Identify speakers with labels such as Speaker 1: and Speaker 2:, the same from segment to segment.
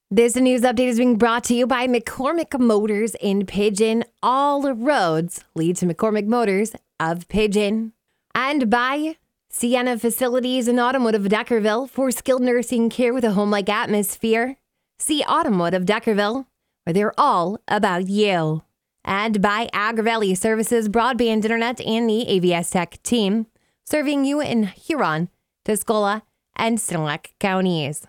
Speaker 1: This news update is being brought to you by McCormick Motors in Pigeon. All roads lead to McCormick Motors of Pigeon. And by Sienna Facilities in Automotive Deckerville for skilled nursing care with a home-like atmosphere. See Automotive Deckerville, where they're all about you. And by Agri Valley Services, broadband internet, and the AVS Tech team, serving you in Huron, Tuscola, and Sinilac counties.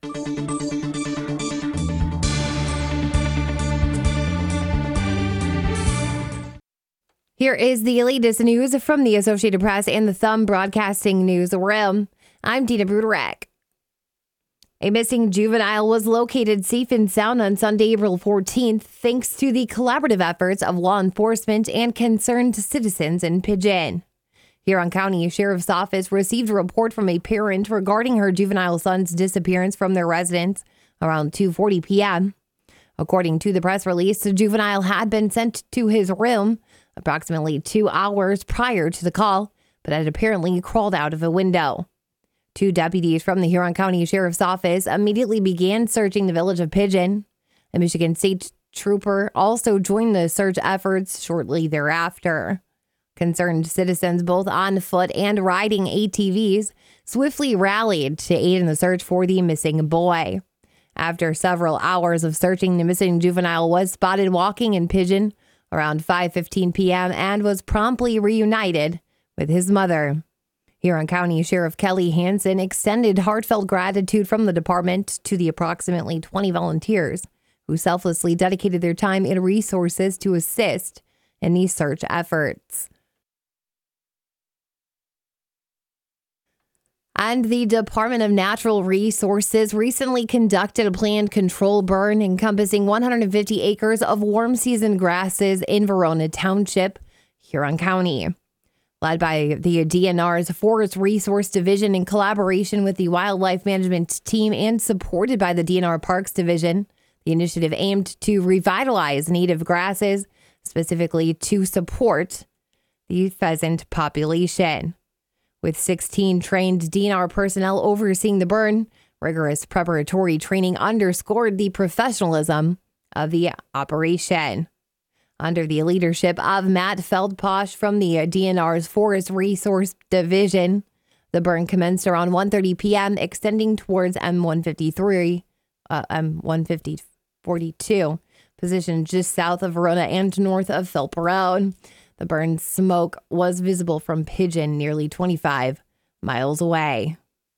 Speaker 1: Here is the latest news from the Associated Press and the Thumb Broadcasting Newsroom. I'm Dina Bruderek. A missing juvenile was located safe and sound on Sunday, April 14th, thanks to the collaborative efforts of law enforcement and concerned citizens in Pigeon. Huron County Sheriff's Office received a report from a parent regarding her juvenile son's disappearance from their residence around 2:40 p.m. According to the press release, the juvenile had been sent to his room approximately 2 hours prior to the call, but had apparently crawled out of a window. 2 deputies from the Huron County Sheriff's Office immediately began searching the village of Pigeon. A Michigan State trooper also joined the search efforts shortly thereafter. Concerned citizens, both on foot and riding ATVs, swiftly rallied to aid in the search for the missing boy. After several hours of searching, the missing juvenile was spotted walking in Pigeon around 5:15 p.m. and was promptly reunited with his mother. Huron County Sheriff Kelly Hansen extended heartfelt gratitude from the department to the approximately 20 volunteers who selflessly dedicated their time and resources to assist in these search efforts. And the Department of Natural Resources recently conducted a planned control burn encompassing 150 acres of warm season grasses in Verona Township, Huron County. Led by the DNR's Forest Resource Division in collaboration with the Wildlife Management Team and supported by the DNR Parks Division, the initiative aimed to revitalize native grasses, specifically to support the pheasant population. With 16 trained DNR personnel overseeing the burn, rigorous preparatory training underscored the professionalism of the operation. Under the leadership of Matt Feldposh from the DNR's Forest Resource Division, the burn commenced around 1:30 p.m., extending towards M15042, positioned just south of Verona and north of Philp Road. The burn smoke was visible from Pigeon, nearly 25 miles away.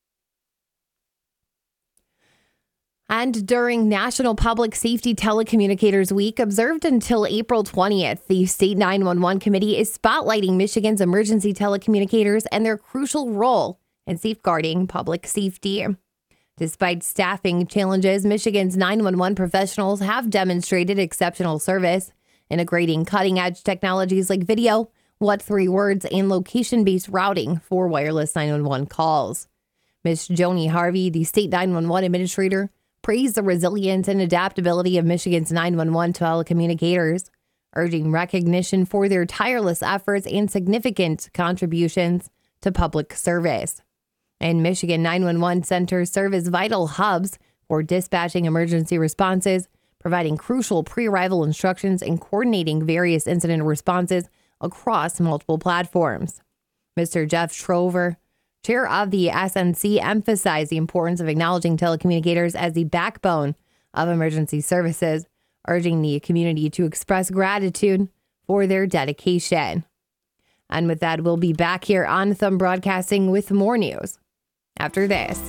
Speaker 1: And during National Public Safety Telecommunicators Week, observed until April 20th, the State 911 Committee is spotlighting Michigan's emergency telecommunicators and their crucial role in safeguarding public safety. Despite staffing challenges, Michigan's 911 professionals have demonstrated exceptional service, integrating cutting-edge technologies like video, what3 words, and location-based routing for wireless 911 calls. Ms. Joni Harvey, the State 911 Administrator, praised the resilience and adaptability of Michigan's 911 telecommunicators, urging recognition for their tireless efforts and significant contributions to public service. And Michigan 911 centers serve as vital hubs for dispatching emergency responses, providing crucial pre-arrival instructions, and coordinating various incident responses across multiple platforms. Mr. Jeff Trover, chair of the SNC, emphasized the importance of acknowledging telecommunicators as the backbone of emergency services, urging the community to express gratitude for their dedication. And with that, we'll be back here on Thumb Broadcasting with more news after this.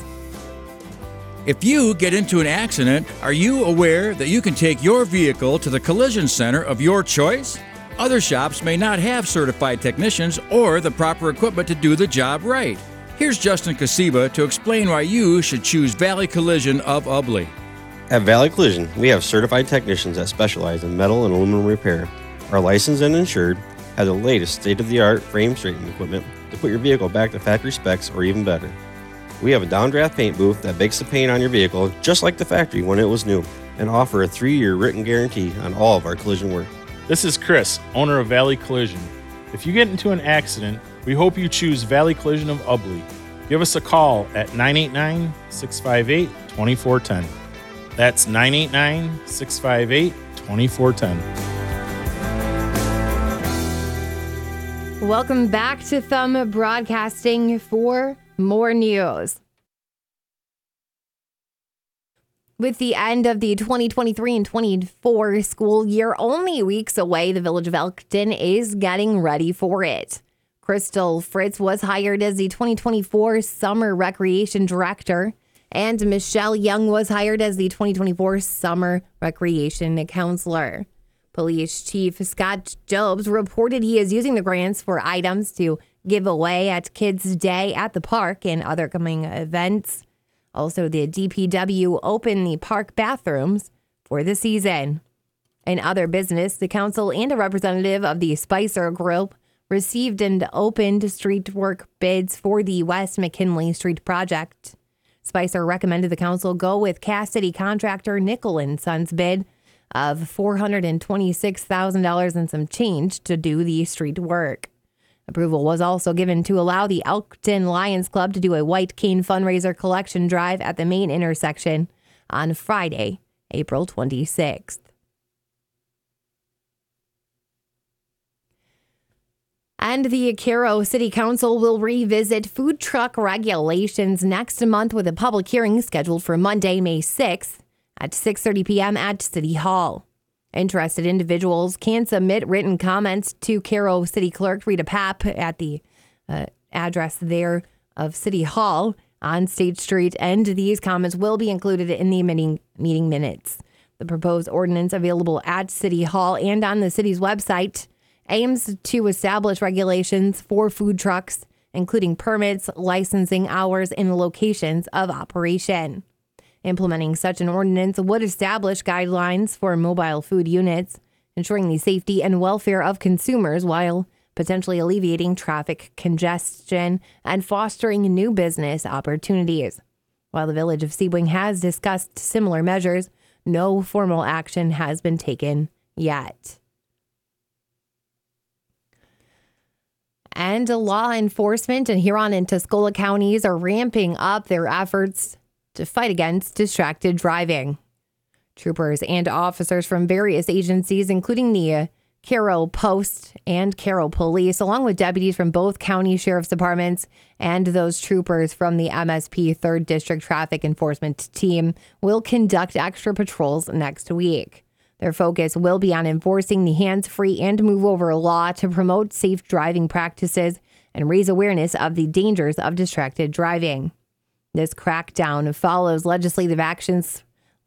Speaker 2: If you get into an accident, are you aware that you can take your vehicle to the collision center of your choice? Other shops may not have certified technicians or the proper equipment to do the job right. Here's Justin Kasiba to explain why you should choose Valley Collision of Ubly.
Speaker 3: At Valley Collision, we have certified technicians that specialize in metal and aluminum repair. Our licensed and insured have the latest state-of-the-art frame straightening equipment to put your vehicle back to factory specs or even better. We have a downdraft paint booth that bakes the paint on your vehicle just like the factory when it was new, and offer a 3-year written guarantee on all of our collision work.
Speaker 4: This is Chris, owner of Valley Collision. If you get into an accident, we hope you choose Valley Collision of Ubly. Give us a call at 989-658-2410. That's 989-658-2410.
Speaker 1: Welcome back to Thumb Broadcasting for more news. With the end of the 2023 and 24 school year only weeks away, the Village of Elkton is getting ready for it. Crystal Fritz was hired as the 2024 Summer Recreation Director, and Michelle Young was hired as the 2024 Summer Recreation Counselor. Police Chief Scott Jobs reported he is using the grants for items to give away at Kids Day at the park and other coming events. Also, the DPW opened the park bathrooms for the season. In other business, the council and a representative of the Spicer Group received and opened street work bids for the West McKinley Street project. Spicer recommended the council go with Cass City contractor Nickel & Sons bid of $426,000 and some change to do the street work. Approval was also given to allow the Elkton Lions Club to do a White Cane fundraiser collection drive at the main intersection on Friday, April 26th. And the Cairo City Council will revisit food truck regulations next month with a public hearing scheduled for Monday, May 6th at 6:30 p.m. at City Hall. Interested individuals can submit written comments to Cairo City Clerk Rita Papp at the address there of City Hall on State Street, and these comments will be included in the meeting minutes. The proposed ordinance, available at City Hall and on the city's website, aims to establish regulations for food trucks, including permits, licensing hours, and locations of operation. Implementing such an ordinance would establish guidelines for mobile food units, ensuring the safety and welfare of consumers while potentially alleviating traffic congestion and fostering new business opportunities. While the Village of Sebring has discussed similar measures, no formal action has been taken yet. And law enforcement in Huron and Tuscola counties are ramping up their efforts to fight against distracted driving. Troopers and officers from various agencies, including the Cairo Post and Cairo Police, along with deputies from both county sheriff's departments and those troopers from the MSP 3rd District Traffic Enforcement Team, will conduct extra patrols next week. Their focus will be on enforcing the hands-free and move-over law to promote safe driving practices and raise awareness of the dangers of distracted driving. This crackdown follows legislative actions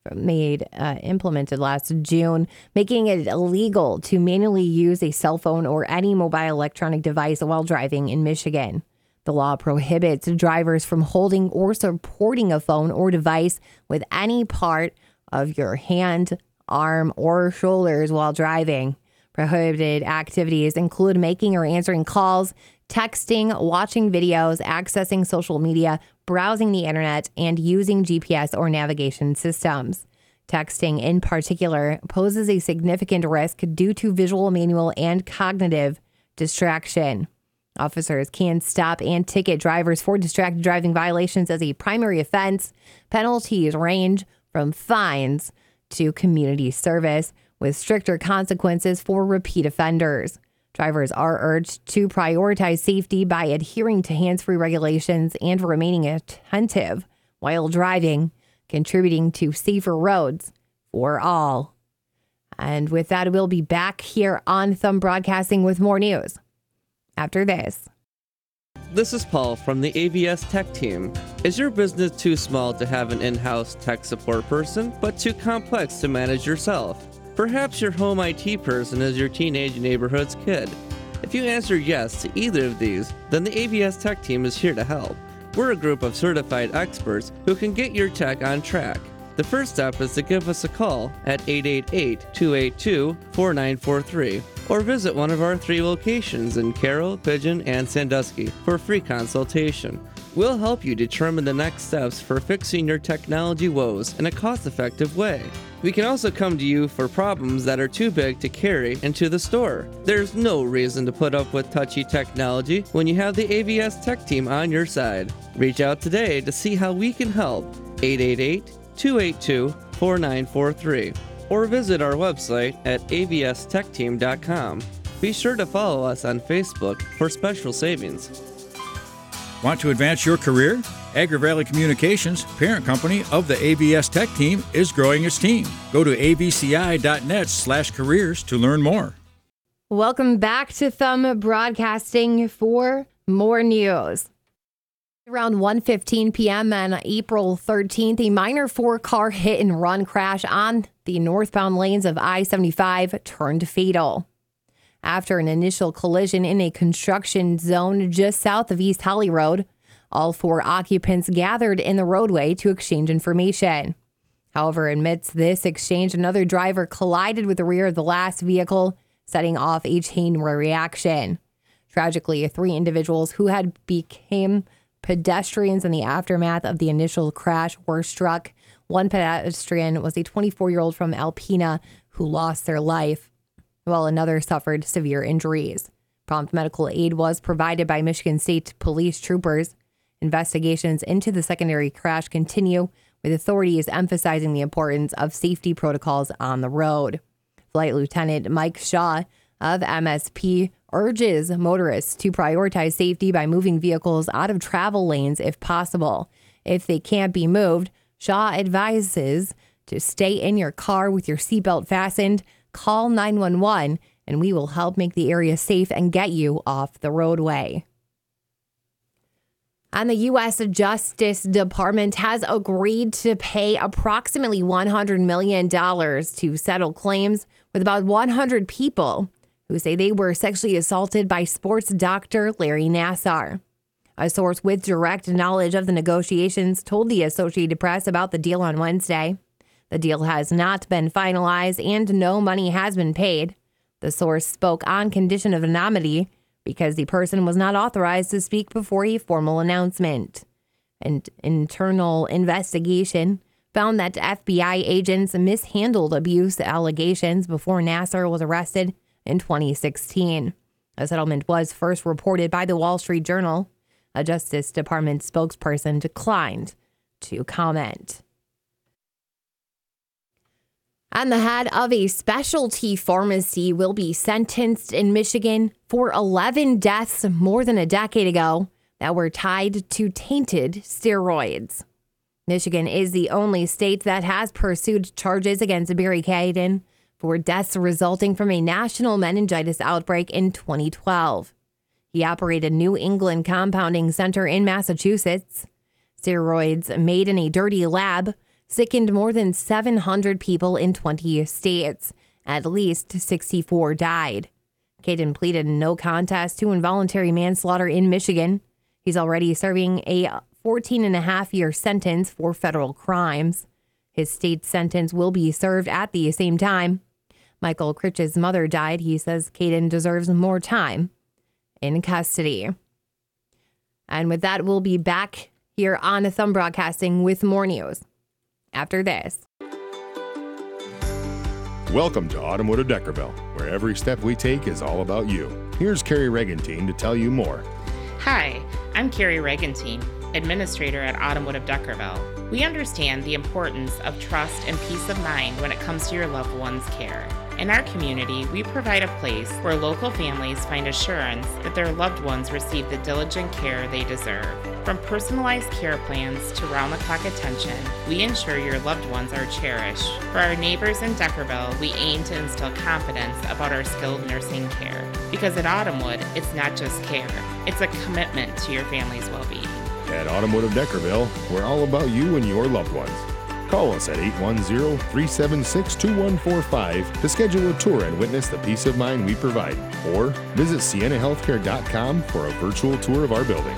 Speaker 1: implemented last June, making it illegal to manually use a cell phone or any mobile electronic device while driving in Michigan. The law prohibits drivers from holding or supporting a phone or device with any part of your hand, arm, or shoulders while driving. Prohibited activities include making or answering calls, texting, watching videos, accessing social media, browsing the internet, and using GPS or navigation systems. Texting in particular poses a significant risk due to visual, manual, and cognitive distraction. Officers can stop and ticket drivers for distracted driving violations as a primary offense. Penalties range from fines to community service, with stricter consequences for repeat offenders. Drivers are urged to prioritize safety by adhering to hands-free regulations and remaining attentive while driving, contributing to safer roads for all. And with that, we'll be back here on Thumb Broadcasting with more news after this.
Speaker 5: This is Paul from the AVS Tech Team. Is your business too small to have an in-house tech support person, but too complex to manage yourself? Perhaps your home IT person is your teenage neighborhood's kid. If you answer yes to either of these, then the AVS Tech Team is here to help. We're a group of certified experts who can get your tech on track. The first step is to give us a call at 888-282-4943 or visit one of our 3 locations in Carroll, Pigeon, and Sandusky for a free consultation. We'll help you determine the next steps for fixing your technology woes in a cost-effective way. We can also come to you for problems that are too big to carry into the store. There's no reason to put up with touchy technology when you have the AVS Tech Team on your side. Reach out today to see how we can help. 888-282-4943 4943 or visit our website at avstechteam.com. Be sure to follow us on Facebook for special savings.
Speaker 2: Want to advance your career? Agri Valley Communications, parent company of the AVS Tech Team, is growing its team. Go to avci.net/careers to learn more.
Speaker 1: Welcome back to Thumb Broadcasting for more news. Around 1:15 p.m. on April 13th, a minor 4-car hit-and-run crash on the northbound lanes of I-75 turned fatal. After an initial collision in a construction zone just south of East Holly Road, all 4 occupants gathered in the roadway to exchange information. However, amidst this exchange, another driver collided with the rear of the last vehicle, setting off a chain reaction. Tragically, 3 individuals who had become pedestrians in the aftermath of the initial crash were struck. One pedestrian was a 24-year-old from Alpena who lost their life, while another suffered severe injuries. Prompt medical aid was provided by Michigan State Police troopers. Investigations into the secondary crash continue, with authorities emphasizing the importance of safety protocols on the road. Flight Lieutenant Mike Shaw of MSP urges motorists to prioritize safety by moving vehicles out of travel lanes if possible. If they can't be moved, Shaw advises to stay in your car with your seatbelt fastened, call 911, and we will help make the area safe and get you off the roadway. And the U.S. Justice Department has agreed to pay approximately $100 million to settle claims with about 100 people who say they were sexually assaulted by sports doctor Larry Nassar. A source with direct knowledge of the negotiations told the Associated Press about the deal on Wednesday. The deal has not been finalized and no money has been paid. The source spoke on condition of anonymity because the person was not authorized to speak before a formal announcement. An internal investigation found that FBI agents mishandled abuse allegations before Nassar was arrested in 2016. A settlement was first reported by the Wall Street Journal. A Justice Department spokesperson declined to comment. And the head of a specialty pharmacy will be sentenced in Michigan for 11 deaths more than a decade ago that were tied to tainted steroids. Michigan is the only state that has pursued charges against Barry Caden for deaths resulting from a national meningitis outbreak in 2012. He operated New England Compounding Center in Massachusetts. Steroids made in a dirty lab sickened more than 700 people in 20 states. At least 64 died. Caden pleaded no contest to involuntary manslaughter in Michigan. He's already serving a 14-and-a-half-year sentence for federal crimes. His state sentence will be served at the same time. Michael Critch's mother died. He says Caden deserves more time in custody. And with that, we'll be back here on Thumb Broadcasting with more news after this.
Speaker 6: Welcome to Automotive Deckerville, where every step we take is all about you. Here's Carrie Regentine to tell you more.
Speaker 7: Hi, I'm Carrie Regentine, Administrator at Automotive Deckerville. We understand the importance of trust and peace of mind when it comes to your loved one's care. In our community, we provide a place where local families find assurance that their loved ones receive the diligent care they deserve. From personalized care plans to round-the-clock attention, we ensure your loved ones are cherished. For our neighbors in Deckerville, we aim to instill confidence about our skilled nursing care. Because at Autumnwood, it's not just care, it's a commitment to your family's well-being.
Speaker 6: At Automotive Deckerville, we're all about you and your loved ones. Call us at 810-376-2145 to schedule a tour and witness the peace of mind we provide. Or visit SienaHealthcare.com for a virtual tour of our building.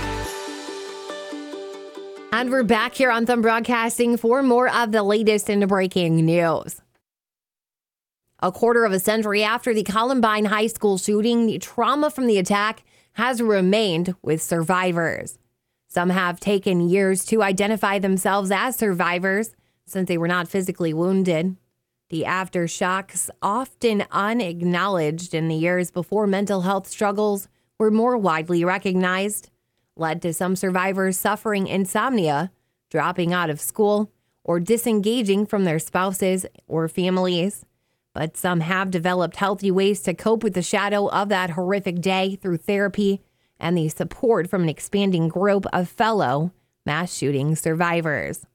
Speaker 1: And we're back here on Thumb Broadcasting for more of the latest in breaking news. A quarter of a century after the Columbine High School shooting, the trauma from the attack has remained with survivors. Some have taken years to identify themselves as survivors since they were not physically wounded. The aftershocks, often unacknowledged in the years before mental health struggles were more widely recognized, led to some survivors suffering insomnia, dropping out of school, or disengaging from their spouses or families. But some have developed healthy ways to cope with the shadow of that horrific day through therapy and the support from an expanding group of fellow mass shooting survivors.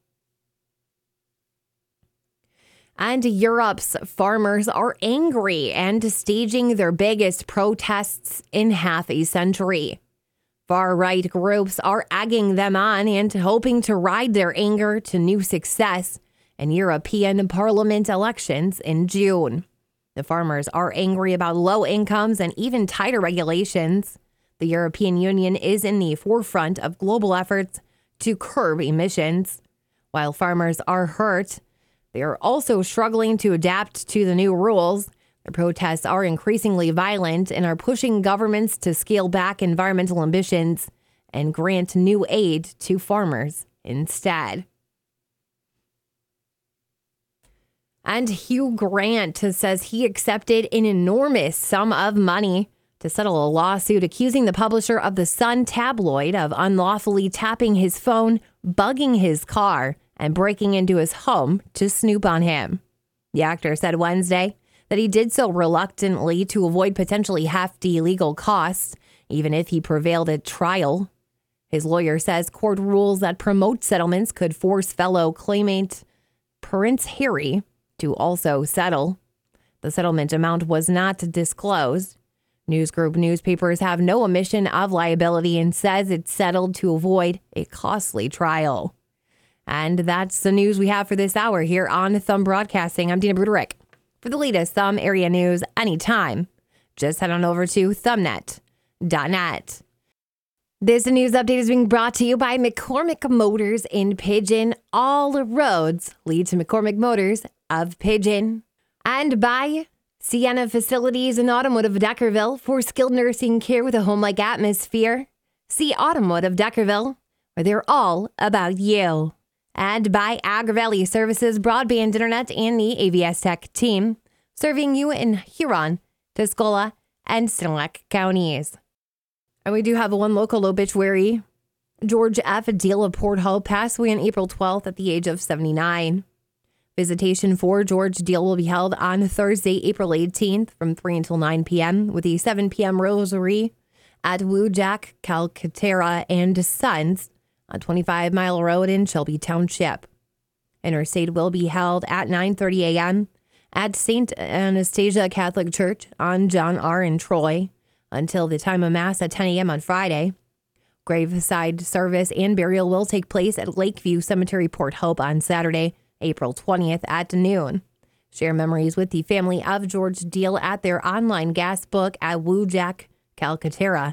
Speaker 1: And Europe's farmers are angry and staging their biggest protests in half a century. Far-right groups are egging them on and hoping to ride their anger to new success in European Parliament elections in June. The farmers are angry about low incomes and even tighter regulations. The European Union is in the forefront of global efforts to curb emissions. While farmers are hurt, they are also struggling to adapt to the new rules. The protests are increasingly violent and are pushing governments to scale back environmental ambitions and grant new aid to farmers instead. And Hugh Grant says he accepted an enormous sum of money to settle a lawsuit accusing the publisher of the Sun tabloid of unlawfully tapping his phone, bugging his car, and breaking into his home to snoop on him. The actor said Wednesday that he did so reluctantly to avoid potentially hefty legal costs, even if he prevailed at trial. His lawyer says court rules that promote settlements could force fellow claimant Prince Harry to also settle. The settlement amount was not disclosed. News Group newspapers have no omission of liability and says it's settled to avoid a costly trial. And that's the news we have for this hour here on Thumb Broadcasting. I'm Dina Bruderich. For the latest Thumb area news anytime, just head on over to thumbnet.net. This news update is being brought to you by McCormick Motors in Pigeon. All roads lead to McCormick Motors of Pigeon. And by Sienna Facilities in Automotive Deckerville for skilled nursing care with a home-like atmosphere. See Automotive Deckerville, where they're all about you. And by Agri-Valley Services Broadband Internet and the AVS Tech team, serving you in Huron, Tuscola, and Sinilac counties. And we do have one local obituary. George F. Deal of Port Hope passed away on April 12th at the age of 79. Visitation for George Deal will be held on Thursday, April 18th from 3 until 9 p.m. with a 7 p.m. rosary at Woo-Jack, Calcaterra and Sons on 25 Mile Road in Shelby Township. Interstate will be held at 9:30 a.m. at St. Anastasia Catholic Church on John R. in Troy until the time of Mass at 10 a.m. on Friday. Graveside service and burial will take place at Lakeview Cemetery, Port Hope on Saturday, April 20th at noon. Share memories with the family of George Deal at their online guest book at WooJackCalcaterra.com.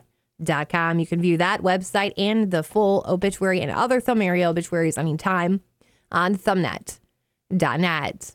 Speaker 1: You can view that website and the full obituary and other Thumb area obituaries anytime on thumbnet.net.